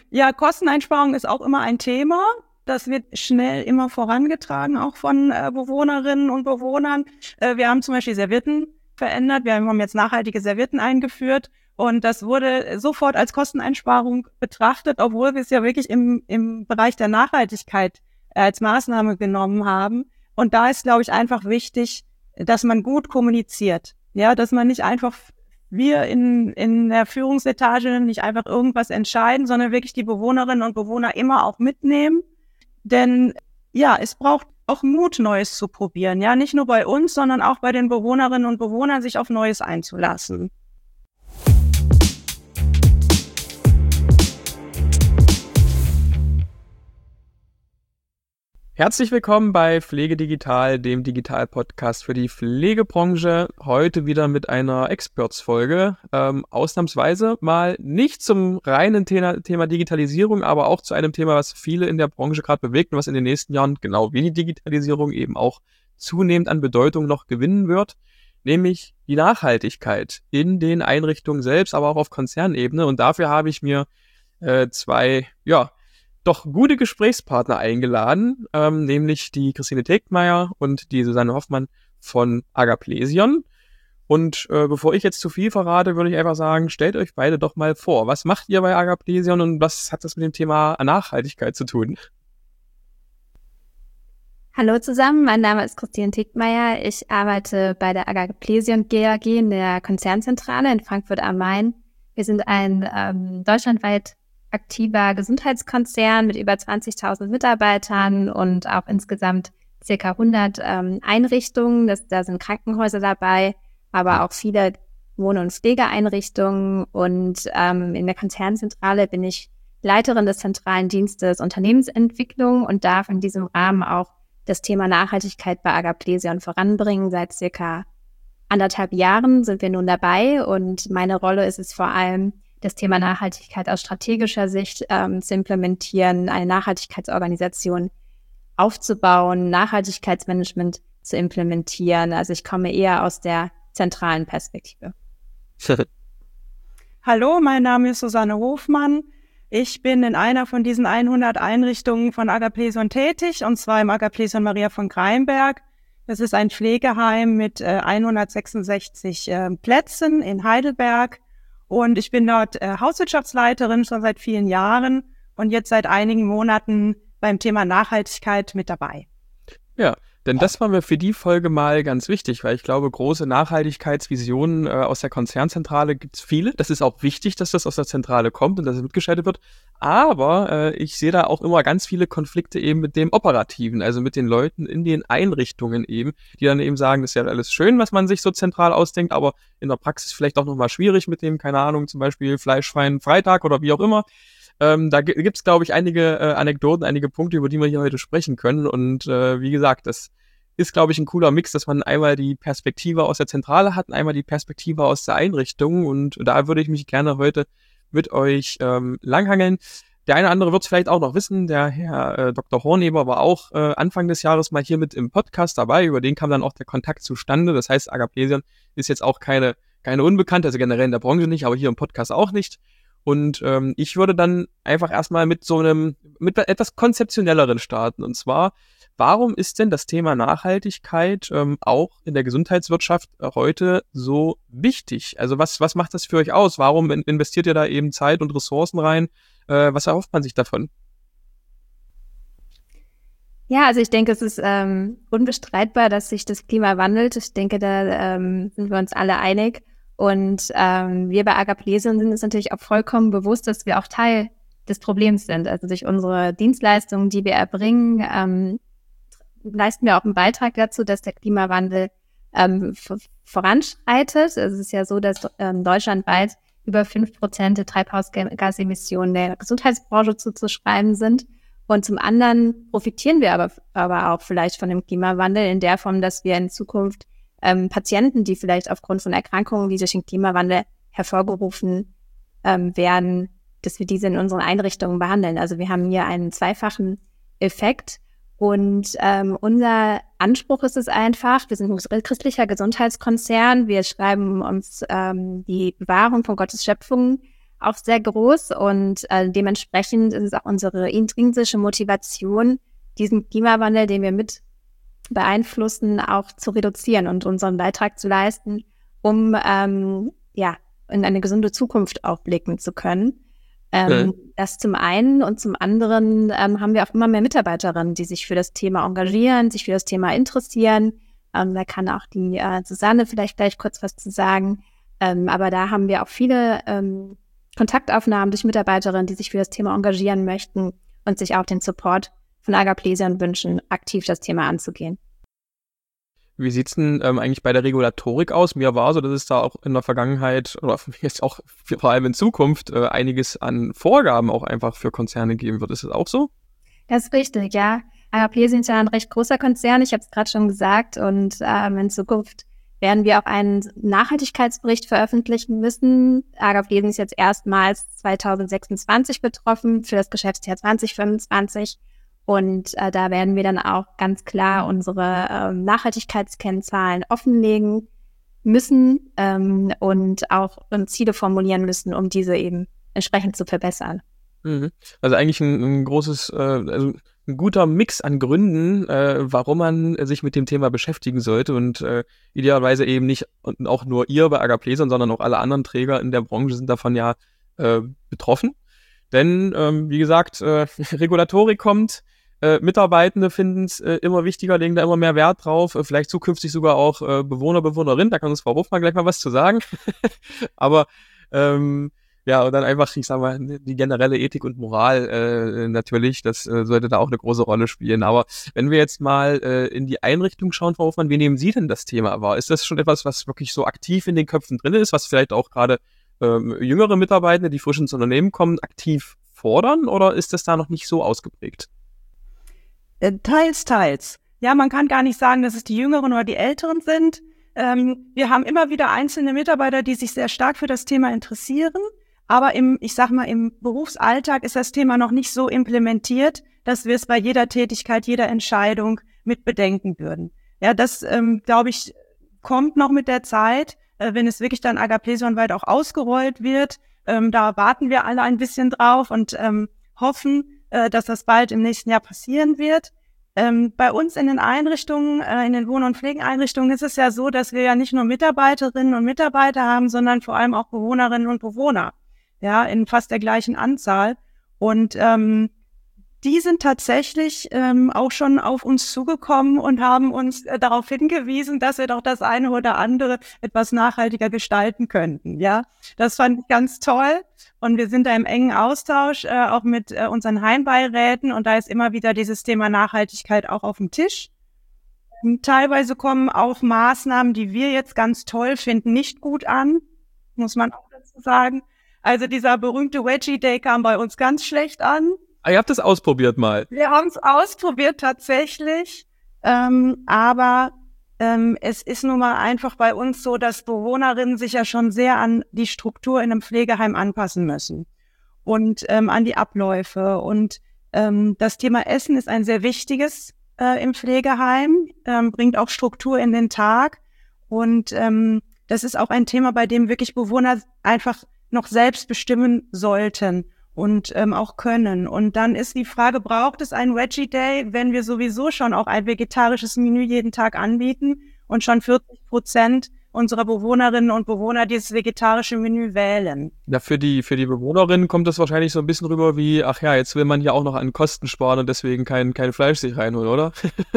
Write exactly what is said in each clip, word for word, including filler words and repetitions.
Ja, Kosteneinsparung ist auch immer ein Thema. Das wird schnell immer vorangetragen, auch von äh, Bewohnerinnen und Bewohnern. Äh, wir haben zum Beispiel Servietten verändert. Wir haben jetzt nachhaltige Servietten eingeführt. Und das wurde sofort als Kosteneinsparung betrachtet, obwohl wir es ja wirklich im, im Bereich der Nachhaltigkeit als Maßnahme genommen haben. Und da ist, glaube ich, einfach wichtig, dass man gut kommuniziert. Ja, dass man nicht einfach, wir in, in der Führungsetage nicht einfach irgendwas entscheiden, sondern wirklich die Bewohnerinnen und Bewohner immer auch mitnehmen. Denn ja, es braucht auch Mut, Neues zu probieren. Ja, nicht nur bei uns, sondern auch bei den Bewohnerinnen und Bewohnern, sich auf Neues einzulassen. Herzlich willkommen bei Pflege Digital, dem Digital-Podcast für die Pflegebranche. Heute wieder mit einer Experts-Folge. Ähm, ausnahmsweise mal nicht zum reinen Thema, Thema Digitalisierung, aber auch zu einem Thema, was viele in der Branche gerade bewegt und was in den nächsten Jahren, genau wie die Digitalisierung, eben auch zunehmend an Bedeutung noch gewinnen wird. Nämlich die Nachhaltigkeit in den Einrichtungen selbst, aber auch auf Konzernebene. Und dafür habe ich mir äh, zwei, ja, doch gute Gesprächspartner eingeladen, ähm, nämlich die Christine Tegtmeier und die Susanne Hoffmann von Agaplesion. Und äh, bevor ich jetzt zu viel verrate, würde ich einfach sagen, stellt euch beide doch mal vor. Was macht ihr bei Agaplesion und was hat das mit dem Thema Nachhaltigkeit zu tun? Hallo zusammen, mein Name ist Christine Tegtmeier. Ich arbeite bei der Agaplesion G A G in der Konzernzentrale in Frankfurt am Main. Wir sind ein ähm, deutschlandweit aktiver Gesundheitskonzern mit über zwanzigtausend Mitarbeitern und auch insgesamt circa hundert ähm, Einrichtungen. Das, da sind Krankenhäuser dabei, aber auch viele Wohn- und Pflegeeinrichtungen. Und ähm, in der Konzernzentrale bin ich Leiterin des zentralen Dienstes Unternehmensentwicklung und darf in diesem Rahmen auch das Thema Nachhaltigkeit bei Agaplesion voranbringen. Seit circa anderthalb Jahren sind wir nun dabei und meine Rolle ist es vor allem, das Thema Nachhaltigkeit aus strategischer Sicht ähm, zu implementieren, eine Nachhaltigkeitsorganisation aufzubauen, Nachhaltigkeitsmanagement zu implementieren. Also ich komme eher aus der zentralen Perspektive. Hallo, mein Name ist Susanne Hofmann. Ich bin in einer von diesen hundert Einrichtungen von Agaplesion tätig, und zwar im Agaplesion Maria von Greimberg. Das ist ein Pflegeheim mit äh, hundertsechsundsechzig äh, Plätzen in Heidelberg. Und ich bin dort äh, Hauswirtschaftsleiterin schon seit vielen Jahren und jetzt seit einigen Monaten beim Thema Nachhaltigkeit mit dabei. Ja, denn das war mir für die Folge mal ganz wichtig, weil ich glaube, große Nachhaltigkeitsvisionen äh, aus der Konzernzentrale gibt es viele. Das ist auch wichtig, dass das aus der Zentrale kommt und dass es mitgeschaltet wird. Aber äh, ich sehe da auch immer ganz viele Konflikte eben mit dem Operativen, also mit den Leuten in den Einrichtungen eben, die dann eben sagen, das ist ja alles schön, was man sich so zentral ausdenkt, aber in der Praxis vielleicht auch nochmal schwierig mit dem, keine Ahnung, zum Beispiel Fleischfreien Freitag oder wie auch immer. Ähm, da g- gibt's, glaube ich, einige äh, Anekdoten, einige Punkte, über die wir hier heute sprechen können. Und äh, wie gesagt, das ist, glaube ich, ein cooler Mix, dass man einmal die Perspektive aus der Zentrale hat und einmal die Perspektive aus der Einrichtung. Und da würde ich mich gerne heute mit euch ähm, langhangeln. Der eine oder andere wird es vielleicht auch noch wissen, der Herr äh, Doktor Horneber war auch äh, Anfang des Jahres mal hier mit im Podcast dabei, über den kam dann auch der Kontakt zustande. Das heißt, Agaplesion ist jetzt auch keine, keine Unbekannte, also generell in der Branche nicht, aber hier im Podcast auch nicht. Und ähm, ich würde dann einfach erstmal mit so einem, mit etwas konzeptionelleren starten. Und zwar, warum ist denn das Thema Nachhaltigkeit ähm, auch in der Gesundheitswirtschaft äh, heute so wichtig? Also was, was macht das für euch aus? Warum in- investiert ihr da eben Zeit und Ressourcen rein? Äh, was erhofft man sich davon? Ja, also ich denke, es ist ähm, unbestreitbar, dass sich das Klima wandelt. Ich denke, da ähm, sind wir uns alle einig. Und ähm, wir bei Agaplesion sind uns natürlich auch vollkommen bewusst, dass wir auch Teil des Problems sind. Also durch unsere Dienstleistungen, die wir erbringen, ähm, leisten wir auch einen Beitrag dazu, dass der Klimawandel ähm, v- voranschreitet. Es ist ja so, dass ähm, deutschlandweit über fünf Prozent der Treibhausgasemissionen der Gesundheitsbranche zuzuschreiben sind. Und zum anderen profitieren wir aber, aber auch vielleicht von dem Klimawandel in der Form, dass wir in Zukunft ähm, Patienten, die vielleicht aufgrund von Erkrankungen, die durch den Klimawandel hervorgerufen ähm, werden, dass wir diese in unseren Einrichtungen behandeln. Also wir haben hier einen zweifachen Effekt. Und ähm, unser Anspruch ist es einfach, wir sind ein christlicher Gesundheitskonzern, wir schreiben uns ähm, die Bewahrung von Gottes Schöpfung auch sehr groß und äh, dementsprechend ist es auch unsere intrinsische Motivation, diesen Klimawandel, den wir mit beeinflussen, auch zu reduzieren und unseren Beitrag zu leisten, um ähm, ja in eine gesunde Zukunft auch blicken zu können. Ähm, okay. Das zum einen und zum anderen ähm, haben wir auch immer mehr Mitarbeiterinnen, die sich für das Thema engagieren, sich für das Thema interessieren. Ähm, da kann auch die äh, Susanne vielleicht gleich kurz was zu sagen. Ähm, aber da haben wir auch viele ähm, Kontaktaufnahmen durch Mitarbeiterinnen, die sich für das Thema engagieren möchten und sich auch den Support von Agaplesian wünschen, aktiv das Thema anzugehen. Wie sieht's denn ähm, eigentlich bei der Regulatorik aus? Mir war so, dass es da auch in der Vergangenheit oder jetzt auch vor allem in Zukunft äh, einiges an Vorgaben auch einfach für Konzerne geben wird. Ist das auch so? Das ist richtig, ja. Agaplesian ist ja ein recht großer Konzern, ich habe es gerade schon gesagt. Und ähm, in Zukunft werden wir auch einen Nachhaltigkeitsbericht veröffentlichen müssen. Agaplesian ist jetzt erstmals zwanzig sechsundzwanzig betroffen für das Geschäftsjahr zwanzig fünfundzwanzig. Und äh, da werden wir dann auch ganz klar unsere ähm, Nachhaltigkeitskennzahlen offenlegen müssen ähm, und auch ähm, Ziele formulieren müssen, um diese eben entsprechend zu verbessern. Mhm. Also eigentlich ein, ein großes, äh, also ein guter Mix an Gründen, äh, warum man sich mit dem Thema beschäftigen sollte und äh, idealerweise eben nicht und auch nur ihr bei Agaplesian, sondern auch alle anderen Träger in der Branche sind davon ja äh, betroffen. Denn, ähm, wie gesagt, äh, Regulatorik kommt, Äh, Mitarbeitende finden es äh, immer wichtiger, legen da immer mehr Wert drauf, äh, vielleicht zukünftig sogar auch äh, Bewohner, Bewohnerinnen, da kann uns Frau Hofmann gleich mal was zu sagen. Aber ähm, ja, und dann einfach, ich sag mal, die generelle Ethik und Moral äh, natürlich, das äh, sollte da auch eine große Rolle spielen. Aber wenn wir jetzt mal äh, in die Einrichtung schauen, Frau Hofmann, wie nehmen Sie denn das Thema wahr? Ist das schon etwas, was wirklich so aktiv in den Köpfen drin ist, was vielleicht auch gerade ähm, jüngere Mitarbeitende, die frisch ins Unternehmen kommen, aktiv fordern, oder ist das da noch nicht so ausgeprägt? Teils, teils. Ja, man kann gar nicht sagen, dass es die Jüngeren oder die Älteren sind. Ähm, wir haben immer wieder einzelne Mitarbeiter, die sich sehr stark für das Thema interessieren. Aber im, ich sag mal, im Berufsalltag ist das Thema noch nicht so implementiert, dass wir es bei jeder Tätigkeit, jeder Entscheidung mit bedenken würden. Ja, das, ähm, glaube ich, kommt noch mit der Zeit, äh, wenn es wirklich dann Agaplesian-weit auch ausgerollt wird. Ähm, da warten wir alle ein bisschen drauf und ähm, hoffen, dass das bald im nächsten Jahr passieren wird. Ähm, bei uns in den Einrichtungen, äh, in den Wohn- und Pflegeeinrichtungen ist es ja so, dass wir ja nicht nur Mitarbeiterinnen und Mitarbeiter haben, sondern vor allem auch Bewohnerinnen und Bewohner, ja, in fast der gleichen Anzahl. Und ähm, die sind tatsächlich ähm, auch schon auf uns zugekommen und haben uns äh, darauf hingewiesen, dass wir doch das eine oder andere etwas nachhaltiger gestalten könnten. Ja, das fand ich ganz toll. Und wir sind da im engen Austausch, äh, auch mit äh, unseren Heimbeiräten. Und da ist immer wieder dieses Thema Nachhaltigkeit auch auf dem Tisch. Und teilweise kommen auch Maßnahmen, die wir jetzt ganz toll finden, nicht gut an, muss man auch dazu sagen. Also dieser berühmte Veggie Day kam bei uns ganz schlecht an. Ah, ihr habt das ausprobiert mal. Wir haben es ausprobiert tatsächlich, ähm, aber ähm, es ist nun mal einfach bei uns so, dass Bewohnerinnen sich ja schon sehr an die Struktur in einem Pflegeheim anpassen müssen und ähm, an die Abläufe. Und ähm, das Thema Essen ist ein sehr wichtiges äh, im Pflegeheim, ähm, bringt auch Struktur in den Tag. Und ähm, das ist auch ein Thema, bei dem wirklich Bewohner einfach noch selbst bestimmen sollten und ähm, auch können. Und dann ist die Frage, braucht es einen Veggie Day, wenn wir sowieso schon auch ein vegetarisches Menü jeden Tag anbieten und schon vierzig Prozent unserer Bewohnerinnen und Bewohner dieses vegetarische Menü wählen? Ja, für die, für die Bewohnerinnen kommt das wahrscheinlich so ein bisschen rüber wie, ach ja, jetzt will man ja auch noch an Kosten sparen und deswegen kein, kein Fleisch sich reinholen, oder?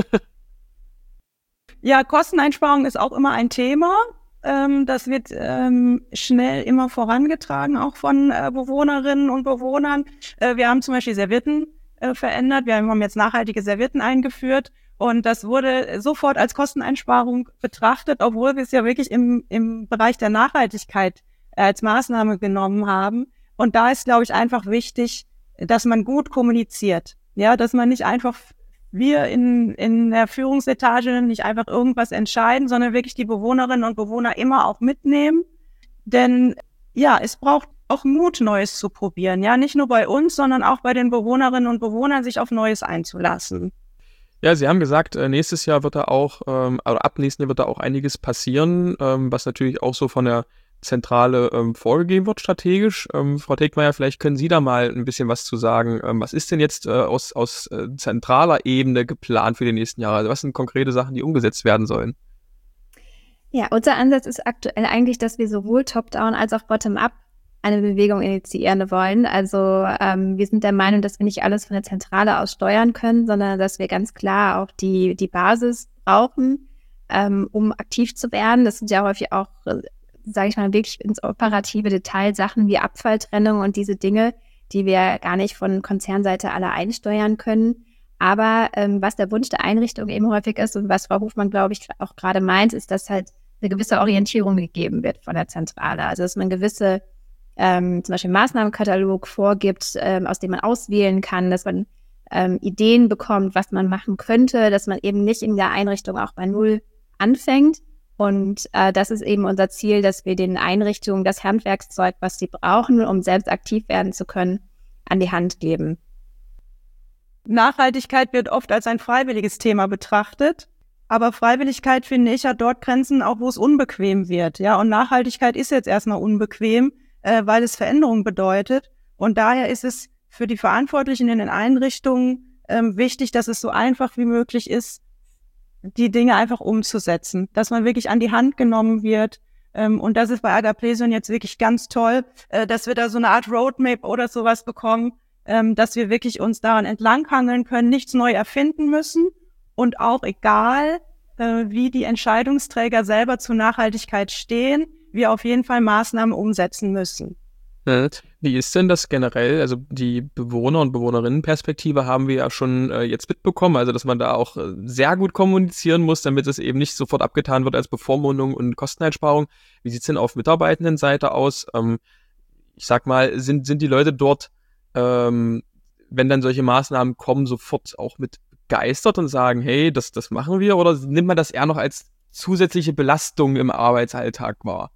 Ja, Kosteneinsparung ist auch immer ein Thema. Ähm, das wird ähm, schnell immer vorangetragen, auch von äh, Bewohnerinnen und Bewohnern. Äh, wir haben zum Beispiel Servietten äh, verändert. Wir haben jetzt nachhaltige Servietten eingeführt. Und das wurde sofort als Kosteneinsparung betrachtet, obwohl wir es ja wirklich im, im Bereich der Nachhaltigkeit äh, als Maßnahme genommen haben. Und da ist, glaube ich, einfach wichtig, dass man gut kommuniziert. Ja, dass man nicht einfach wir in, in der Führungsetage nicht einfach irgendwas entscheiden, sondern wirklich die Bewohnerinnen und Bewohner immer auch mitnehmen. Denn ja, es braucht auch Mut, Neues zu probieren. Ja, nicht nur bei uns, sondern auch bei den Bewohnerinnen und Bewohnern, sich auf Neues einzulassen. Ja, Sie haben gesagt, nächstes Jahr wird da auch, ähm, oder ab nächsten Jahr wird da auch einiges passieren, ähm, was natürlich auch so von der Zentrale ähm, vorgegeben wird strategisch. Ähm, Frau Tegtmeier, vielleicht können Sie da mal ein bisschen was zu sagen. Ähm, was ist denn jetzt äh, aus, aus äh, zentraler Ebene geplant für die nächsten Jahre? Also was sind konkrete Sachen, die umgesetzt werden sollen? Ja, unser Ansatz ist aktuell eigentlich, dass wir sowohl top-down als auch bottom-up eine Bewegung initiieren wollen. Also ähm, wir sind der Meinung, dass wir nicht alles von der Zentrale aus steuern können, sondern dass wir ganz klar auch die, die Basis brauchen, ähm, um aktiv zu werden. Das sind ja häufig auch, äh, sage ich mal, wirklich ins operative Detail Sachen wie Abfalltrennung und diese Dinge, die wir gar nicht von Konzernseite alle einsteuern können. Aber ähm, was der Wunsch der Einrichtung eben häufig ist und was Frau Hofmann, glaube ich, auch gerade meint, ist, dass halt eine gewisse Orientierung gegeben wird von der Zentrale. Also dass man gewisse ähm, zum Beispiel Maßnahmenkatalog vorgibt, ähm, aus dem man auswählen kann, dass man ähm, Ideen bekommt, was man machen könnte, dass man eben nicht in der Einrichtung auch bei Null anfängt. Und äh, das ist eben unser Ziel, dass wir den Einrichtungen das Handwerkszeug, was sie brauchen, um selbst aktiv werden zu können, an die Hand geben. Nachhaltigkeit wird oft als ein freiwilliges Thema betrachtet. Aber Freiwilligkeit, finde ich, hat dort Grenzen, auch wo es unbequem wird. Ja, und Nachhaltigkeit ist jetzt erstmal unbequem, äh, weil es Veränderung bedeutet. Und daher ist es für die Verantwortlichen in den Einrichtungen ähm, wichtig, dass es so einfach wie möglich ist, die Dinge einfach umzusetzen. Dass man wirklich an die Hand genommen wird. Ähm, und das ist bei Agaplesion jetzt wirklich ganz toll, äh, dass wir da so eine Art Roadmap oder sowas bekommen, ähm, dass wir wirklich uns daran entlanghangeln können, nichts neu erfinden müssen. Und auch egal, äh, wie die Entscheidungsträger selber zur Nachhaltigkeit stehen, wir auf jeden Fall Maßnahmen umsetzen müssen. Wie ist denn das generell? Also die Bewohner- und Bewohnerinnenperspektive haben wir ja schon äh, jetzt mitbekommen, also dass man da auch äh, sehr gut kommunizieren muss, damit es eben nicht sofort abgetan wird als Bevormundung und Kosteneinsparung. Wie sieht es denn auf Mitarbeitendenseite aus? Ähm, ich sag mal, sind, sind die Leute dort, ähm, wenn dann solche Maßnahmen kommen, sofort auch mit begeistert und sagen, hey, das, das machen wir? Oder nimmt man das eher noch als zusätzliche Belastung im Arbeitsalltag wahr?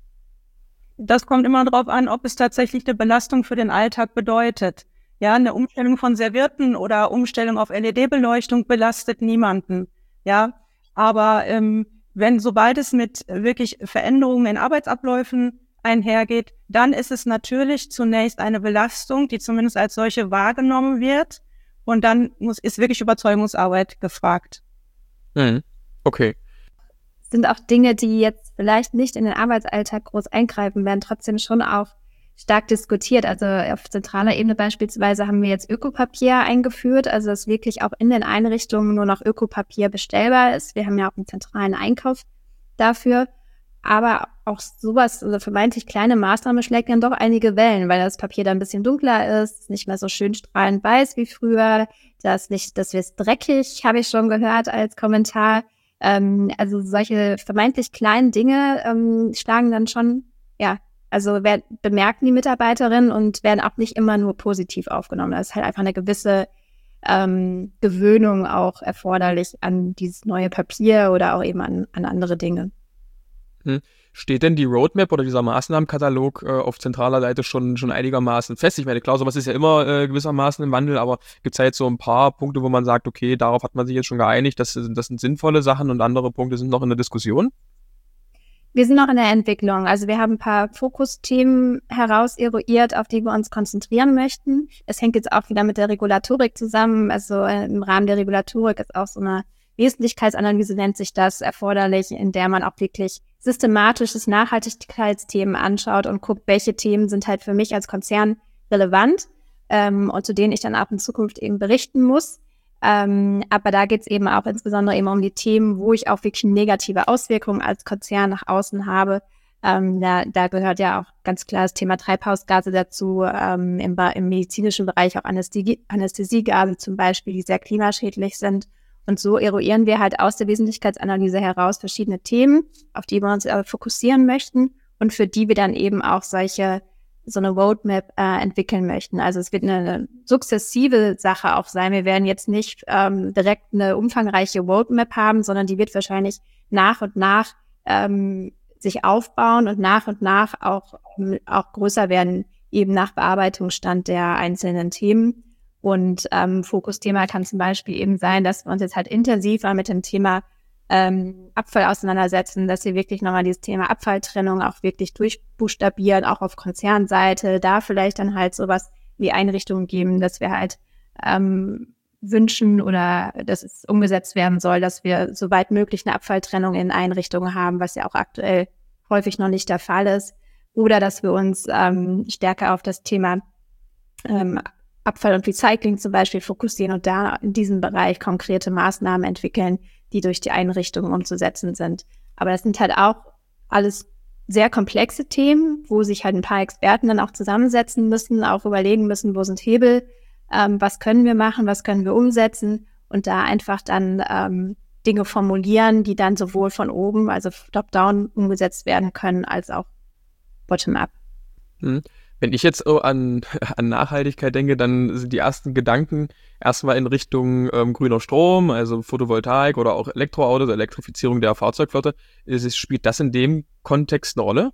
Das kommt immer darauf an, ob es tatsächlich eine Belastung für den Alltag bedeutet. Ja, eine Umstellung von Servierten oder Umstellung auf L E D-Beleuchtung belastet niemanden. Ja, aber ähm, wenn, sobald es mit wirklich Veränderungen in Arbeitsabläufen einhergeht, dann ist es natürlich zunächst eine Belastung, die zumindest als solche wahrgenommen wird. Und dann muss, ist wirklich Überzeugungsarbeit gefragt. Mhm. Okay. Sind auch Dinge, die jetzt vielleicht nicht in den Arbeitsalltag groß eingreifen, werden trotzdem schon auch stark diskutiert. Also auf zentraler Ebene beispielsweise haben wir jetzt Ökopapier eingeführt, also dass wirklich auch in den Einrichtungen nur noch Ökopapier bestellbar ist. Wir haben ja auch einen zentralen Einkauf dafür. Aber auch sowas, also vermeintlich kleine Maßnahme schlägt dann doch einige Wellen, weil das Papier dann ein bisschen dunkler ist, nicht mehr so schön strahlend weiß wie früher, das nicht, das wird dreckig, habe ich schon gehört als Kommentar. Ähm, also solche vermeintlich kleinen Dinge ähm, schlagen dann schon, ja, also wer, bemerken die Mitarbeiterinnen und werden auch nicht immer nur positiv aufgenommen. Da ist halt einfach eine gewisse ähm, Gewöhnung auch erforderlich an dieses neue Papier oder auch eben an, an andere Dinge. Hm. Steht denn die Roadmap oder dieser Maßnahmenkatalog äh, auf zentraler Seite schon, schon einigermaßen fest? Ich meine, klar, sowas ist ja immer äh, gewissermaßen im Wandel, aber gibt es da jetzt so ein paar Punkte, wo man sagt, okay, darauf hat man sich jetzt schon geeinigt, das, das sind sinnvolle Sachen und andere Punkte sind noch in der Diskussion? Wir sind noch in der Entwicklung. Also wir haben ein paar Fokusthemen heraus eruiert, auf die wir uns konzentrieren möchten. Es hängt jetzt auch wieder mit der Regulatorik zusammen. Also äh, im Rahmen der Regulatorik ist auch so eine Wesentlichkeitsanalyse, nennt sich das, erforderlich, in der man auch wirklich systematisches Nachhaltigkeitsthemen anschaut und guckt, welche Themen sind halt für mich als Konzern relevant ähm, und zu denen ich dann auch in Zukunft eben berichten muss. Ähm, aber da geht es eben auch insbesondere eben um die Themen, wo ich auch wirklich negative Auswirkungen als Konzern nach außen habe. Ähm, da, da gehört ja auch ganz klar das Thema Treibhausgase dazu, ähm, im, im medizinischen Bereich auch Anästhesie, Anästhesiegase zum Beispiel, die sehr klimaschädlich sind. Und so eruieren wir halt aus der Wesentlichkeitsanalyse heraus verschiedene Themen, auf die wir uns äh, fokussieren möchten und für die wir dann eben auch solche, so eine Roadmap äh, entwickeln möchten. Also es wird eine, eine sukzessive Sache auch sein. Wir werden jetzt nicht ähm, direkt eine umfangreiche Roadmap haben, sondern die wird wahrscheinlich nach und nach ähm, sich aufbauen und nach und nach auch, auch größer werden, eben nach Bearbeitungsstand der einzelnen Themen. Und ähm, Fokusthema kann zum Beispiel eben sein, dass wir uns jetzt halt intensiver mit dem Thema ähm, Abfall auseinandersetzen, dass wir wirklich nochmal dieses Thema Abfalltrennung auch wirklich durchbuchstabieren, auch auf Konzernseite, da vielleicht dann halt sowas wie Einrichtungen geben, dass wir halt ähm, wünschen oder dass es umgesetzt werden soll, dass wir soweit möglich eine Abfalltrennung in Einrichtungen haben, was ja auch aktuell häufig noch nicht der Fall ist. Oder dass wir uns ähm, stärker auf das Thema ähm, Abfall und Recycling zum Beispiel fokussieren und da in diesem Bereich konkrete Maßnahmen entwickeln, die durch die Einrichtungen umzusetzen sind. Aber das sind halt auch alles sehr komplexe Themen, wo sich halt ein paar Experten dann auch zusammensetzen müssen, auch überlegen müssen, wo sind Hebel, ähm, was können wir machen, was können wir umsetzen und da einfach dann ähm, Dinge formulieren, die dann sowohl von oben, also top-down umgesetzt werden können, als auch bottom-up. Hm. Wenn ich jetzt so an, an Nachhaltigkeit denke, dann sind die ersten Gedanken erstmal in Richtung ähm, grüner Strom, also Photovoltaik oder auch Elektroautos, Elektrifizierung der Fahrzeugflotte. Ist, spielt das in dem Kontext eine Rolle?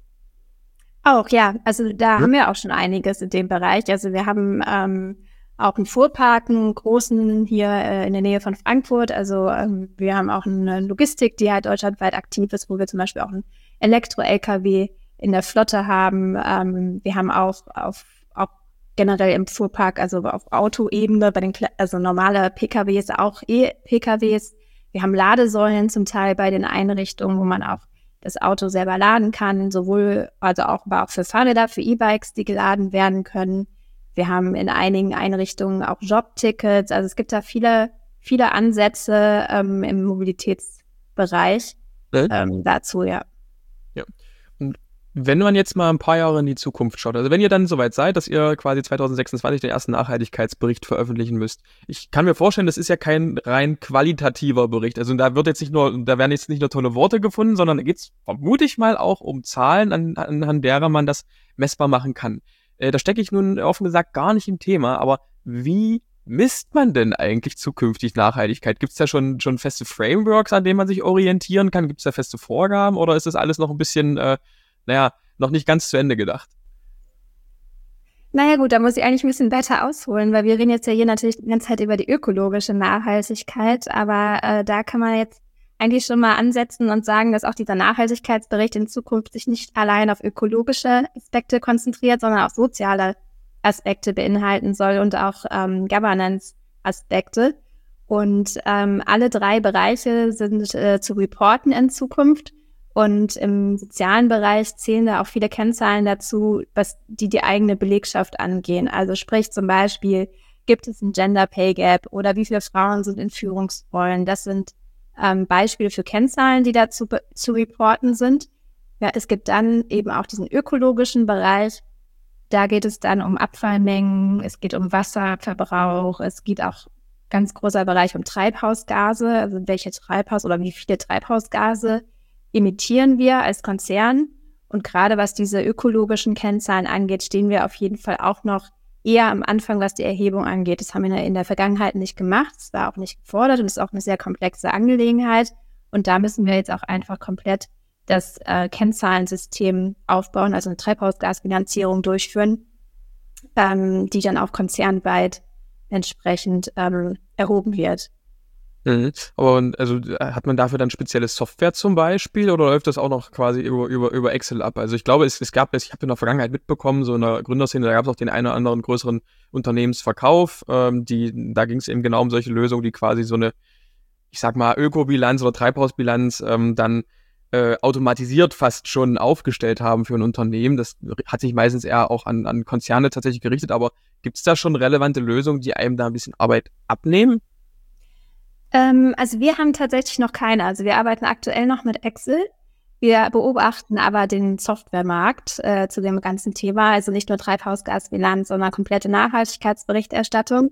Auch, ja. Also da Hm? haben wir auch schon einiges in dem Bereich. Also wir haben ähm, auch einen Fuhrpark, einen großen hier äh, in der Nähe von Frankfurt. Also ähm, wir haben auch eine Logistik, die halt deutschlandweit aktiv ist, wo wir zum Beispiel auch einen Elektro-L K W in der Flotte haben. Ähm, wir haben auch auf auch generell im Fuhrpark, also auf Autoebene, bei den also normale P K Ws, auch E-P K Ws. Wir haben Ladesäulen zum Teil bei den Einrichtungen, wo man auch das Auto selber laden kann, sowohl also auch, aber auch für Fahrräder, für E-Bikes, die geladen werden können. Wir haben in einigen Einrichtungen auch Jobtickets. Also es gibt da viele, viele Ansätze ähm, im Mobilitätsbereich Ne? ähm, dazu, ja. Ja. Und wenn man jetzt mal ein paar Jahre in die Zukunft schaut, also wenn ihr dann soweit seid, dass ihr quasi zwanzig sechsundzwanzig den ersten Nachhaltigkeitsbericht veröffentlichen müsst, ich kann mir vorstellen, das ist ja kein rein qualitativer Bericht. Also da wird jetzt nicht nur, da werden jetzt nicht nur tolle Worte gefunden, sondern da geht es vermute ich mal auch um Zahlen, an, anhand derer man das messbar machen kann. Äh, da stecke ich nun offen gesagt gar nicht im Thema, aber wie misst man denn eigentlich zukünftig Nachhaltigkeit? Gibt es da schon, schon feste Frameworks, an denen man sich orientieren kann? Gibt es da feste Vorgaben oder ist das alles noch ein bisschen, äh, naja, noch nicht ganz zu Ende gedacht? Naja gut, da muss ich eigentlich ein bisschen weiter ausholen, weil wir reden jetzt ja hier natürlich die ganze Zeit über die ökologische Nachhaltigkeit, aber äh, da kann man jetzt eigentlich schon mal ansetzen und sagen, dass auch dieser Nachhaltigkeitsbericht in Zukunft sich nicht allein auf ökologische Aspekte konzentriert, sondern auch soziale Aspekte beinhalten soll und auch ähm, Governance-Aspekte. Und ähm, alle drei Bereiche sind äh, zu reporten in Zukunft. Und im sozialen Bereich zählen da auch viele Kennzahlen dazu, was die die eigene Belegschaft angehen. Also sprich zum Beispiel, gibt es ein Gender Pay Gap oder wie viele Frauen sind in Führungsrollen? Das sind ähm, Beispiele für Kennzahlen, die dazu be- zu reporten sind. Ja, es gibt dann eben auch diesen ökologischen Bereich. Da geht es dann um Abfallmengen, es geht um Wasserverbrauch, es geht auch ganz großer Bereich um Treibhausgase, also welche Treibhaus- oder wie viele Treibhausgase emittieren wir als Konzern. Und gerade was diese ökologischen Kennzahlen angeht, stehen wir auf jeden Fall auch noch eher am Anfang, was die Erhebung angeht. Das haben wir in der Vergangenheit nicht gemacht. Es war auch nicht gefordert und es ist auch eine sehr komplexe Angelegenheit. Und da müssen wir jetzt auch einfach komplett das äh, Kennzahlensystem aufbauen, also eine Treibhausgasbilanzierung durchführen, ähm, die dann auch konzernweit entsprechend ähm, erhoben wird. Mhm. Aber also hat man dafür dann spezielle Software zum Beispiel oder läuft das auch noch quasi über, über, über Excel ab? Also ich glaube, es, es gab es, ich habe in der Vergangenheit mitbekommen, so in der Gründerszene, da gab es auch den einen oder anderen größeren Unternehmensverkauf, ähm, die, da ging es eben genau um solche Lösungen, die quasi so eine, ich sag mal, Ökobilanz oder Treibhausbilanz ähm, dann äh, automatisiert fast schon aufgestellt haben für ein Unternehmen. Das hat sich meistens eher auch an, an Konzerne tatsächlich gerichtet, aber gibt es da schon relevante Lösungen, die einem da ein bisschen Arbeit abnehmen? Ähm, also wir haben tatsächlich noch keine. Also wir arbeiten aktuell noch mit Excel. Wir beobachten aber den Softwaremarkt äh, zu dem ganzen Thema. Also nicht nur Treibhausgasbilanz, sondern komplette Nachhaltigkeitsberichterstattung.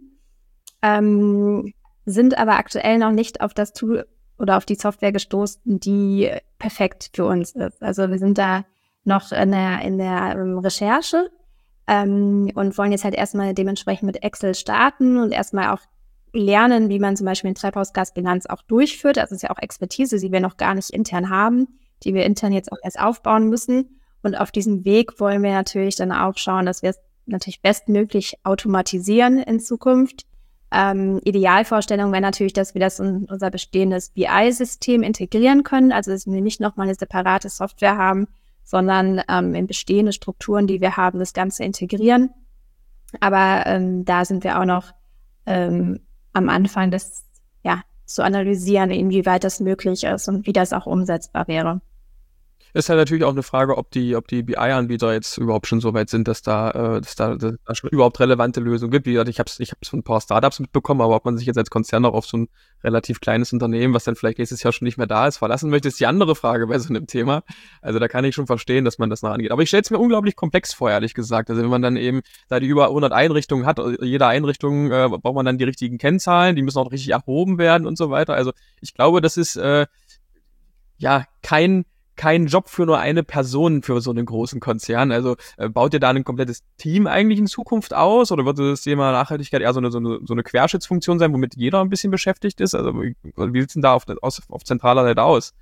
Ähm, sind aber aktuell noch nicht auf das Tool oder auf die Software gestoßen, die perfekt für uns ist. Also wir sind da noch in der, in der ähm, Recherche ähm, und wollen jetzt halt erstmal dementsprechend mit Excel starten und erstmal auch lernen, wie man zum Beispiel eine Treibhausgasbilanz auch durchführt. Das ist ja auch Expertise, die wir noch gar nicht intern haben, die wir intern jetzt auch erst aufbauen müssen. Und auf diesem Weg wollen wir natürlich dann auch schauen, dass wir es natürlich bestmöglich automatisieren in Zukunft. Ähm, Idealvorstellung wäre natürlich, dass wir das in unser bestehendes B I-System integrieren können, also dass wir nicht nochmal eine separate Software haben, sondern ähm, in bestehende Strukturen, die wir haben, das Ganze integrieren. Aber ähm, da sind wir auch noch ähm, am Anfang, das ja, zu analysieren, inwieweit das möglich ist und wie das auch umsetzbar wäre. Ist halt natürlich auch eine Frage, ob die, ob die B I-Anbieter jetzt überhaupt schon so weit sind, dass da, äh, dass da, dass da schon überhaupt relevante Lösungen gibt. Wie gesagt, ich habe es ich hab's von ein paar Startups mitbekommen, aber ob man sich jetzt als Konzern auch auf so ein relativ kleines Unternehmen, was dann vielleicht nächstes Jahr schon nicht mehr da ist, verlassen möchte, ist die andere Frage bei so einem Thema. Also da kann ich schon verstehen, dass man das noch angeht. Aber ich stelle es mir unglaublich komplex vor, ehrlich gesagt. Also wenn man dann eben da die über hundert Einrichtungen hat, jede Einrichtung äh, braucht man dann die richtigen Kennzahlen, die müssen auch richtig erhoben werden und so weiter. Also ich glaube, das ist äh, ja kein kein Job für nur eine Person für so einen großen Konzern. Also äh, baut ihr da ein komplettes Team eigentlich in Zukunft aus oder wird das Thema Nachhaltigkeit eher so eine, so eine, so eine Querschnittsfunktion sein, womit jeder ein bisschen beschäftigt ist? Also wie, wie sieht es denn da auf, auf, auf zentraler Seite aus?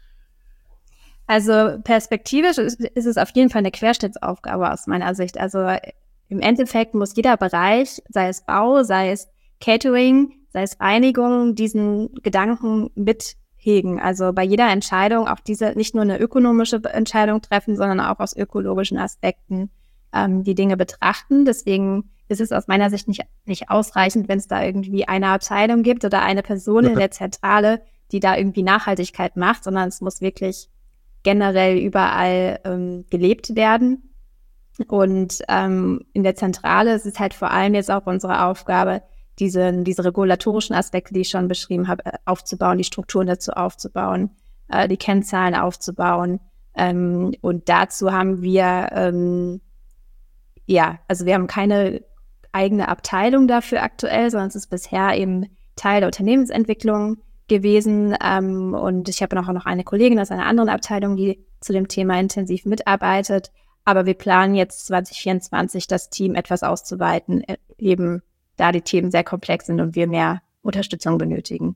Also perspektivisch ist, ist es auf jeden Fall eine Querschnittsaufgabe aus meiner Sicht. Also im Endeffekt muss jeder Bereich, sei es Bau, sei es Catering, sei es Reinigung, diesen Gedanken mit hegen. Also bei jeder Entscheidung auch diese nicht nur eine ökonomische Entscheidung treffen, sondern auch aus ökologischen Aspekten ähm, die Dinge betrachten. Deswegen ist es aus meiner Sicht nicht, nicht ausreichend, wenn es da irgendwie eine Abteilung gibt oder eine Person in der Zentrale, die da irgendwie Nachhaltigkeit macht, sondern es muss wirklich generell überall ähm, gelebt werden. Und ähm, in der Zentrale ist es halt vor allem jetzt auch unsere Aufgabe, diese, diese regulatorischen Aspekte, die ich schon beschrieben habe, aufzubauen, die Strukturen dazu aufzubauen, äh, die Kennzahlen aufzubauen. Ähm, und dazu haben wir, ähm, ja, also wir haben keine eigene Abteilung dafür aktuell, sondern es ist bisher eben Teil der Unternehmensentwicklung gewesen. Ähm, und ich habe noch, noch eine Kollegin aus einer anderen Abteilung, die zu dem Thema intensiv mitarbeitet. Aber wir planen jetzt zwanzig vierundzwanzig das Team etwas auszuweiten, eben da die Themen sehr komplex sind und wir mehr Unterstützung benötigen.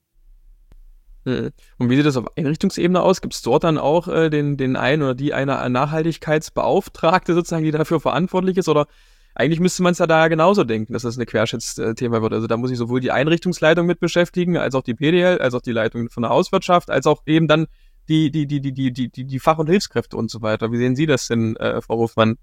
Und wie sieht das auf Einrichtungsebene aus? Gibt es dort dann auch äh, den, den einen oder die eine Nachhaltigkeitsbeauftragte sozusagen, die dafür verantwortlich ist? Oder eigentlich müsste man es ja da genauso denken, dass das eine Querschnittsthema wird. Also da muss ich sowohl die Einrichtungsleitung mit beschäftigen, als auch die P D L, als auch die Leitung von der Hauswirtschaft, als auch eben dann die, die, die, die, die, die, die, die Fach- und Hilfskräfte und so weiter. Wie sehen Sie das denn, äh, Frau Hofmann?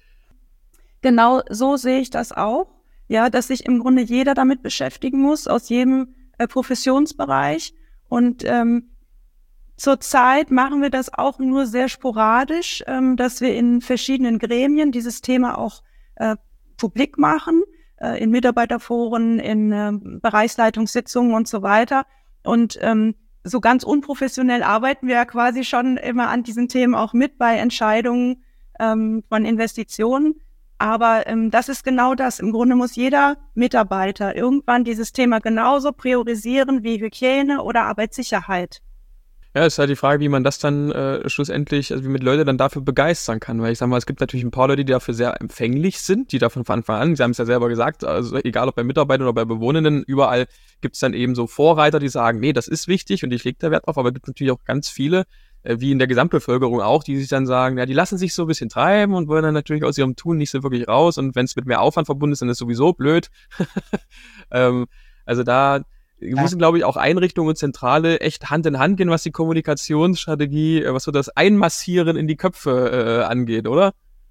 Genau so sehe ich das auch. Ja, dass sich im Grunde jeder damit beschäftigen muss, aus jedem äh, Professionsbereich. Und ähm, zurzeit machen wir das auch nur sehr sporadisch, ähm, dass wir in verschiedenen Gremien dieses Thema auch äh, publik machen, äh, in Mitarbeiterforen, in äh, Bereichsleitungssitzungen und so weiter. Und ähm, so ganz unprofessionell arbeiten wir ja quasi schon immer an diesen Themen auch mit bei Entscheidungen ähm, von Investitionen. Aber ähm, das ist genau das. Im Grunde muss jeder Mitarbeiter irgendwann dieses Thema genauso priorisieren wie Hygiene oder Arbeitssicherheit. Ja, ist halt die Frage, wie man das dann äh, schlussendlich, also wie man Leute dann dafür begeistern kann. Weil ich sag mal, es gibt natürlich ein paar Leute, die dafür sehr empfänglich sind, die davon von Anfang an, Sie haben es ja selber gesagt, also egal ob bei Mitarbeitern oder bei Bewohnenden, überall gibt es dann eben so Vorreiter, die sagen, nee, das ist wichtig und ich lege da Wert drauf, aber es gibt natürlich auch ganz viele, äh, wie in der Gesamtbevölkerung auch, die sich dann sagen, ja, die lassen sich so ein bisschen treiben und wollen dann natürlich aus ihrem Tun nicht so wirklich raus und wenn es mit mehr Aufwand verbunden ist, dann ist es sowieso blöd. ähm, also da Wir müssen, glaube ich, auch Einrichtungen und Zentrale echt Hand in Hand gehen, was die Kommunikationsstrategie, was so das Einmassieren in die Köpfe äh, angeht, oder?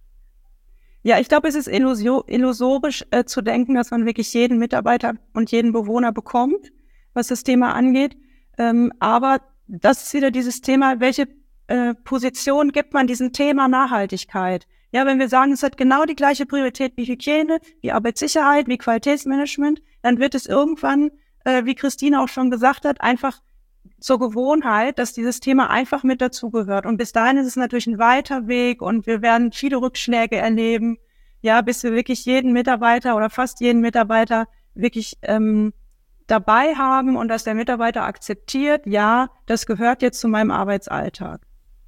Ja, ich glaube, es ist illusorisch äh, zu denken, dass man wirklich jeden Mitarbeiter und jeden Bewohner bekommt, was das Thema angeht. Ähm, aber das ist wieder dieses Thema, welche äh, Position gibt man diesem Thema Nachhaltigkeit? Ja, wenn wir sagen, es hat genau die gleiche Priorität wie Hygiene, wie Arbeitssicherheit, wie Qualitätsmanagement, dann wird es irgendwann, äh, wie Christine auch schon gesagt hat, einfach zur Gewohnheit, dass dieses Thema einfach mit dazugehört. Und bis dahin ist es natürlich ein weiter Weg und wir werden viele Rückschläge erleben, ja, bis wir wirklich jeden Mitarbeiter oder fast jeden Mitarbeiter wirklich ähm, dabei haben und dass der Mitarbeiter akzeptiert, ja, das gehört jetzt zu meinem Arbeitsalltag.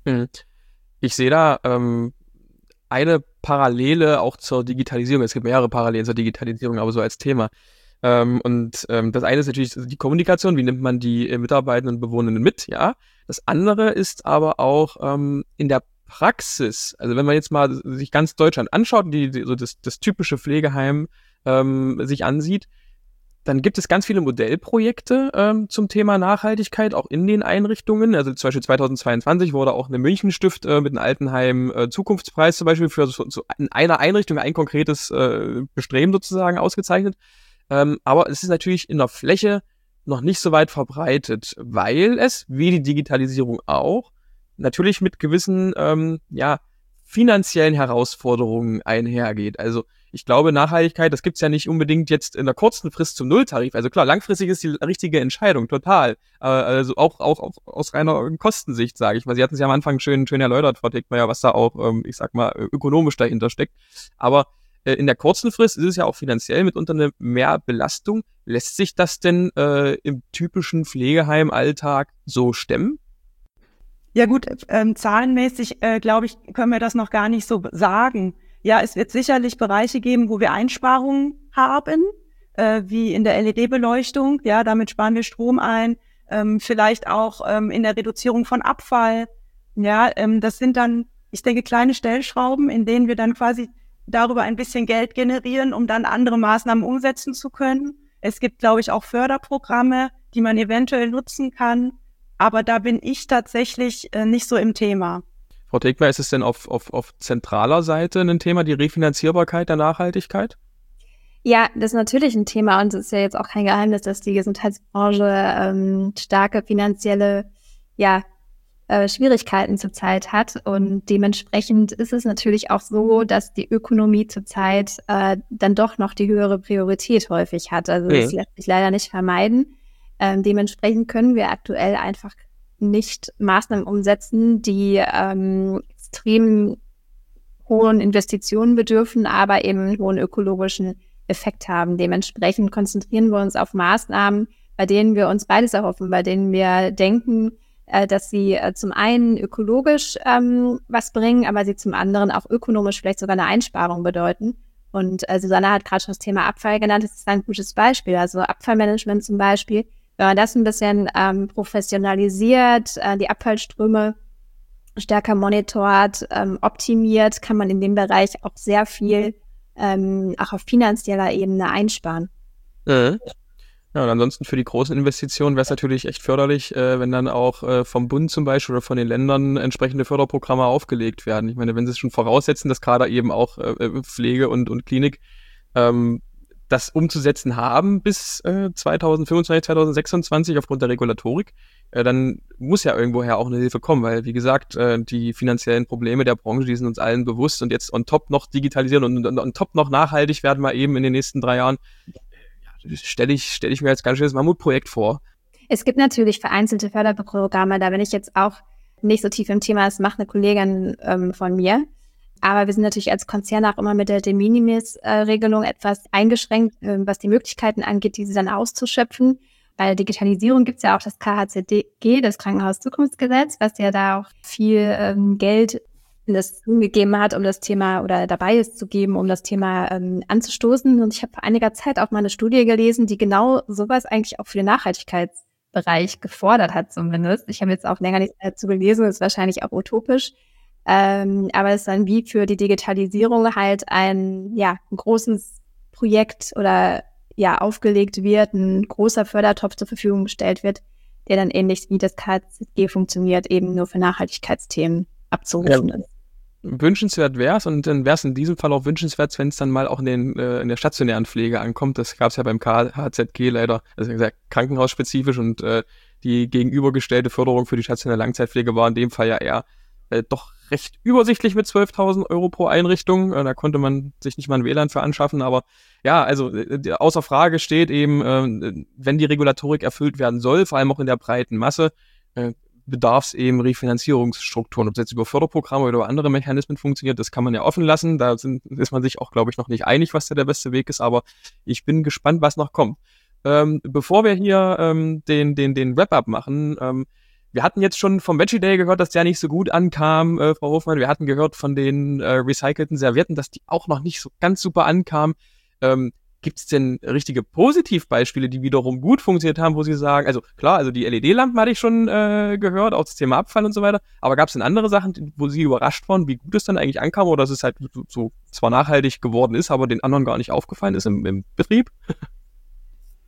Ich sehe da ähm, eine Parallele auch zur Digitalisierung. Es gibt mehrere Parallelen zur Digitalisierung, aber so als Thema. Ähm, und ähm, das eine ist natürlich die Kommunikation, wie nimmt man die äh, Mitarbeitenden und Bewohnenden mit, ja. Das andere ist aber auch ähm, in der Praxis, also wenn man jetzt mal sich ganz Deutschland anschaut, die, die, so das, das typische Pflegeheim ähm, sich ansieht, Dann gibt es ganz viele Modellprojekte ähm, zum Thema Nachhaltigkeit, auch in den Einrichtungen. Also zum Beispiel zweitausendzweiundzwanzig wurde auch eine Münchenstift äh, mit einem Altenheim äh, Zukunftspreis zum Beispiel für so, so in einer Einrichtung ein konkretes äh, Bestreben sozusagen ausgezeichnet. Ähm, aber es ist natürlich in der Fläche noch nicht so weit verbreitet, weil es, wie die Digitalisierung auch, natürlich mit gewissen ähm, ja, finanziellen Herausforderungen einhergeht. Also ich glaube, Nachhaltigkeit, das gibt's ja nicht unbedingt jetzt in der kurzen Frist zum Nulltarif. Also klar, langfristig ist die richtige Entscheidung, total. Äh, also auch, auch, auch aus reiner Kostensicht, sage ich mal. Sie hatten es ja am Anfang schön, schön erläutert, Frau Tegtmeier, was da auch, ähm, ich sag mal, ökonomisch dahinter steckt. Aber äh, in der kurzen Frist ist es ja auch finanziell mitunter eine Mehrbelastung. Lässt sich das denn äh, im typischen Pflegeheim-Alltag so stemmen? Ja gut, ähm, zahlenmäßig, äh, glaube ich, können wir das noch gar nicht so sagen. Ja, es wird sicherlich Bereiche geben, wo wir Einsparungen haben, äh, wie in der L E D-Beleuchtung. Ja, damit sparen wir Strom ein. Ähm, vielleicht auch ähm, in der Reduzierung von Abfall. Ja, ähm, das sind dann, ich denke, kleine Stellschrauben, in denen wir dann quasi darüber ein bisschen Geld generieren, um dann andere Maßnahmen umsetzen zu können. Es gibt, glaube ich, auch Förderprogramme, die man eventuell nutzen kann. Aber da bin ich tatsächlich äh, nicht so im Thema. Frau Tegtmeier, ist es denn auf, auf, auf zentraler Seite ein Thema, die Refinanzierbarkeit der Nachhaltigkeit? Ja, das ist natürlich ein Thema und es ist ja jetzt auch kein Geheimnis, dass die Gesundheitsbranche ähm, starke finanzielle ja, äh, Schwierigkeiten zurzeit hat und dementsprechend ist es natürlich auch so, dass die Ökonomie zurzeit äh, dann doch noch die höhere Priorität häufig hat. Also das mhm. lässt sich leider nicht vermeiden. Ähm, dementsprechend können wir aktuell einfach nicht Maßnahmen umsetzen, die ähm, extrem hohen Investitionen bedürfen, aber eben einen hohen ökologischen Effekt haben. Dementsprechend konzentrieren wir uns auf Maßnahmen, bei denen wir uns beides erhoffen, bei denen wir denken, äh, dass sie äh, zum einen ökologisch ähm, was bringen, aber sie zum anderen auch ökonomisch vielleicht sogar eine Einsparung bedeuten. Und äh, Susanne hat gerade schon das Thema Abfall genannt, das ist ein gutes Beispiel. Also Abfallmanagement zum Beispiel, wenn man das ein bisschen ähm, professionalisiert, äh, die Abfallströme stärker monitort, ähm, optimiert, kann man in dem Bereich auch sehr viel ähm, auch auf finanzieller Ebene einsparen. Mhm. Ja, und ansonsten für die großen Investitionen wäre es natürlich echt förderlich, äh, wenn dann auch äh, vom Bund zum Beispiel oder von den Ländern entsprechende Förderprogramme aufgelegt werden. Ich meine, wenn sie es schon voraussetzen, dass gerade eben auch äh, Pflege und, und Klinik ähm, das umzusetzen haben bis äh, zweitausendfünfundzwanzig, zweitausendsechsundzwanzig aufgrund der Regulatorik, äh, dann muss ja irgendwoher auch eine Hilfe kommen, weil wie gesagt, äh, die finanziellen Probleme der Branche, die sind uns allen bewusst und jetzt on top noch digitalisieren und, und on top noch nachhaltig werden wir eben in den nächsten drei Jahren, ja, stelle ich, stell ich mir als ganz schönes Mammutprojekt vor. Es gibt natürlich vereinzelte Förderprogramme, da bin ich jetzt auch nicht so tief im Thema, das macht eine Kollegin ähm, von mir. Aber wir sind natürlich als Konzern auch immer mit der De Minimis-Regelung äh, etwas eingeschränkt, äh, was die Möglichkeiten angeht, diese dann auszuschöpfen. Bei der Digitalisierung gibt es ja auch das K H Z G, das Krankenhauszukunftsgesetz, was ja da auch viel ähm, Geld in das gegeben hat, um das Thema oder dabei ist zu geben, um das Thema ähm, anzustoßen. Und ich habe vor einiger Zeit auch mal eine Studie gelesen, die genau sowas eigentlich auch für den Nachhaltigkeitsbereich gefordert hat zumindest. Ich habe jetzt auch länger nichts dazu gelesen, das ist wahrscheinlich auch utopisch. Ähm, aber es ist dann wie für die Digitalisierung halt ein, ja, ein großes Projekt oder ja, aufgelegt wird, ein großer Fördertopf zur Verfügung gestellt wird, der dann ähnlich wie das K H Z G funktioniert, eben nur für Nachhaltigkeitsthemen abzurufen ist. Ja, wünschenswert wäre es und dann wäre es in diesem Fall auch wünschenswert, wenn es dann mal auch in, den, äh, in der stationären Pflege ankommt. Das gab es ja beim K H Z G leider, also wie gesagt, krankenhausspezifisch und äh, die gegenübergestellte Förderung für die stationäre Langzeitpflege war in dem Fall ja eher äh, doch recht übersichtlich mit zwölftausend Euro pro Einrichtung. Äh, da konnte man sich nicht mal ein W L A N für anschaffen, aber ja, also äh, außer Frage steht eben, äh, wenn die Regulatorik erfüllt werden soll, vor allem auch in der breiten Masse, äh, bedarf es eben Refinanzierungsstrukturen. Ob es jetzt über Förderprogramme oder über andere Mechanismen funktioniert, das kann man ja offen lassen. Da sind, ist man sich auch, glaube ich, noch nicht einig, was da der beste Weg ist, aber ich bin gespannt, was noch kommt. Ähm, bevor wir hier ähm, den, den, den Wrap-up machen, ähm, wir hatten jetzt schon vom Veggie Day gehört, dass der nicht so gut ankam, äh, Frau Hofmann. Wir hatten gehört von den äh, recycelten Servietten, dass die auch noch nicht so ganz super ankamen. Ähm, Gibt es denn richtige Positivbeispiele, die wiederum gut funktioniert haben, wo Sie sagen, also klar, also die L E D-Lampen hatte ich schon äh, gehört, auch das Thema Abfall und so weiter, aber gab es denn andere Sachen, wo Sie überrascht waren, wie gut es dann eigentlich ankam oder dass es halt so, so zwar nachhaltig geworden ist, aber den anderen gar nicht aufgefallen ist im, im Betrieb?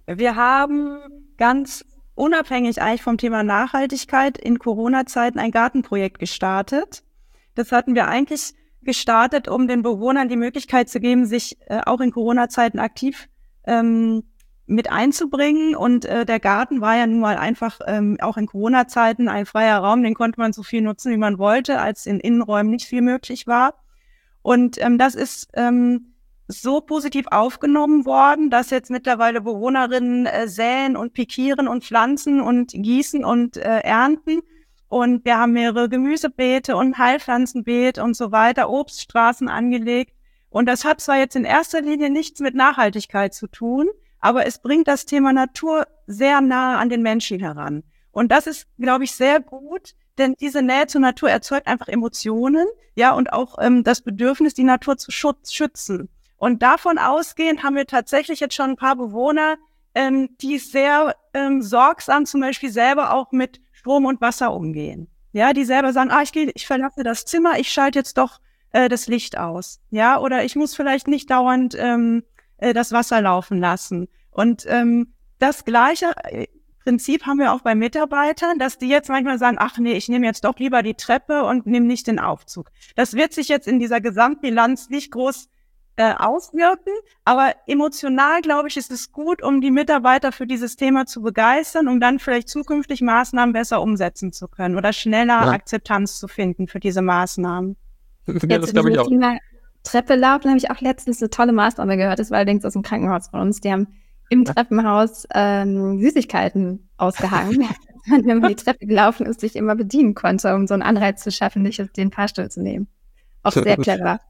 Wir haben ganz unabhängig eigentlich vom Thema Nachhaltigkeit in Corona-Zeiten ein Gartenprojekt gestartet. Das hatten wir eigentlich gestartet, um den Bewohnern die Möglichkeit zu geben, sich äh, auch in Corona-Zeiten aktiv ähm, mit einzubringen. Und äh, der Garten war ja nun mal einfach ähm, auch in Corona-Zeiten ein freier Raum, den konnte man so viel nutzen, wie man wollte, als in Innenräumen nicht viel möglich war. Und ähm, das ist ähm, so positiv aufgenommen worden, dass jetzt mittlerweile Bewohnerinnen äh, säen und pikieren und pflanzen und gießen und äh, ernten. Und wir haben mehrere Gemüsebeete und Heilpflanzenbeet und so weiter, Obststraßen angelegt. Und das hat zwar jetzt in erster Linie nichts mit Nachhaltigkeit zu tun, aber es bringt das Thema Natur sehr nahe an den Menschen heran. Und das ist, glaube ich, sehr gut, denn diese Nähe zur Natur erzeugt einfach Emotionen, ja, und auch ähm, das Bedürfnis, die Natur zu schutz, schützen. Und davon ausgehend haben wir tatsächlich jetzt schon ein paar Bewohner, ähm, die sehr ähm, sorgsam zum Beispiel selber auch mit Strom und Wasser umgehen. Ja, die selber sagen, ah, ich gehe, ich verlasse das Zimmer, ich schalte jetzt doch äh, das Licht aus. Ja, oder ich muss vielleicht nicht dauernd ähm, äh, das Wasser laufen lassen. Und ähm, das gleiche äh, Prinzip haben wir auch bei Mitarbeitern, dass die jetzt manchmal sagen, ach nee, ich nehme jetzt doch lieber die Treppe und nehme nicht den Aufzug. Das wird sich jetzt in dieser Gesamtbilanz nicht groß äh, auswirken, aber emotional, glaube ich, ist es gut, um die Mitarbeiter für dieses Thema zu begeistern, um dann vielleicht zukünftig Maßnahmen besser umsetzen zu können oder schneller ja. Akzeptanz zu finden für diese Maßnahmen. Ja, das glaube ich auch. Thema Treppe laufen habe ich auch letztens eine tolle Maßnahme gehört, das war allerdings aus dem Krankenhaus von uns, die haben im Treppenhaus ähm, Süßigkeiten ausgehangen, wenn man die Treppe gelaufen ist, sich immer bedienen konnte, um so einen Anreiz zu schaffen, nicht den Fahrstuhl zu nehmen. Auch sehr clever.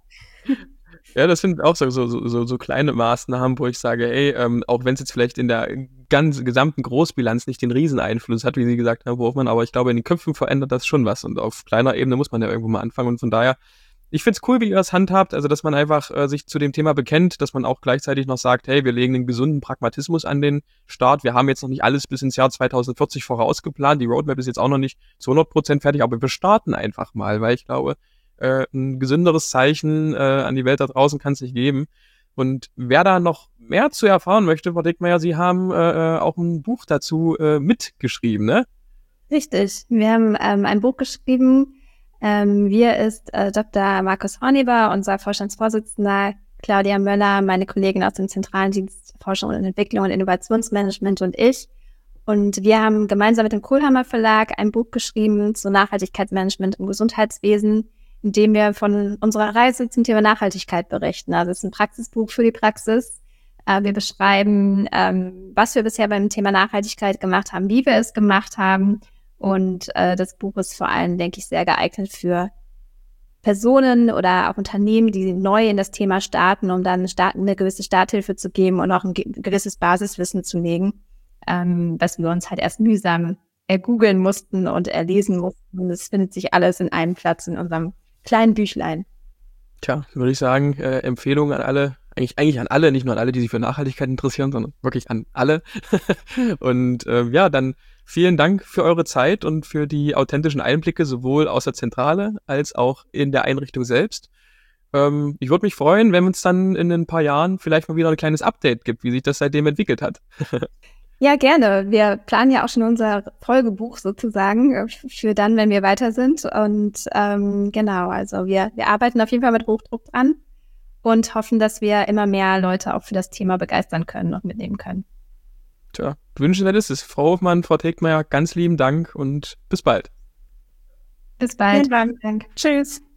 Ja, das sind auch so, so, so, so kleine Maßnahmen, wo ich sage, ey, ähm, auch wenn es jetzt vielleicht in der ganzen gesamten Großbilanz nicht den Rieseneinfluss hat, wie Sie gesagt haben, worauf man, aber ich glaube, in den Köpfen verändert das schon was und auf kleiner Ebene muss man ja irgendwo mal anfangen und von daher, ich find's cool, wie ihr das handhabt, also dass man einfach äh, sich zu dem Thema bekennt, dass man auch gleichzeitig noch sagt, hey, wir legen einen gesunden Pragmatismus an den Start, wir haben jetzt noch nicht alles bis ins Jahr zweitausendvierzig vorausgeplant, die Roadmap ist jetzt auch noch nicht zu hundert Prozent fertig, aber wir starten einfach mal, weil ich glaube, äh, ein gesünderes Zeichen äh, an die Welt da draußen kann es nicht geben. Und wer da noch mehr zu erfahren möchte, Frau Dickmeyer, Sie haben äh, auch ein Buch dazu äh, mitgeschrieben, ne? Richtig, wir haben ähm, ein Buch geschrieben. Ähm, wir ist äh, Doktor Markus Horneber, unser Vorstandsvorsitzender, Claudia Möller, meine Kollegin aus dem Zentralen Dienst Forschung und Entwicklung und Innovationsmanagement und ich. Und wir haben gemeinsam mit dem Kohlhammer Verlag ein Buch geschrieben zu Nachhaltigkeitsmanagement im Gesundheitswesen, in dem wir von unserer Reise zum Thema Nachhaltigkeit berichten. Also es ist ein Praxisbuch für die Praxis. Äh, wir beschreiben, ähm, was wir bisher beim Thema Nachhaltigkeit gemacht haben, wie wir es gemacht haben. Und äh, das Buch ist vor allem, denke ich, sehr geeignet für Personen oder auch Unternehmen, die neu in das Thema starten, um dann Start, eine gewisse Starthilfe zu geben und auch ein ge- gewisses Basiswissen zu legen, ähm, was wir uns halt erst mühsam ergoogeln mussten und erlesen mussten. Und es findet sich alles in einem Platz in unserem kleinen Büchlein. Tja, würde ich sagen, äh, Empfehlung an alle, eigentlich eigentlich an alle, nicht nur an alle, die sich für Nachhaltigkeit interessieren, sondern wirklich an alle. Und äh, ja, dann vielen Dank für eure Zeit und für die authentischen Einblicke, sowohl aus der Zentrale als auch in der Einrichtung selbst. Ähm, ich würde mich freuen, wenn es dann in ein paar Jahren vielleicht mal wieder ein kleines Update gibt, wie sich das seitdem entwickelt hat. Ja, gerne. Wir planen ja auch schon unser Folgebuch sozusagen für dann, wenn wir weiter sind. Und ähm, genau, also wir, wir arbeiten auf jeden Fall mit Hochdruck dran und hoffen, dass wir immer mehr Leute auch für das Thema begeistern können und mitnehmen können. Tja, wünschenswert ist es. Frau Hofmann, Frau Tegmeier, ganz lieben Dank und bis bald. Bis bald. Vielen Dank. Tschüss.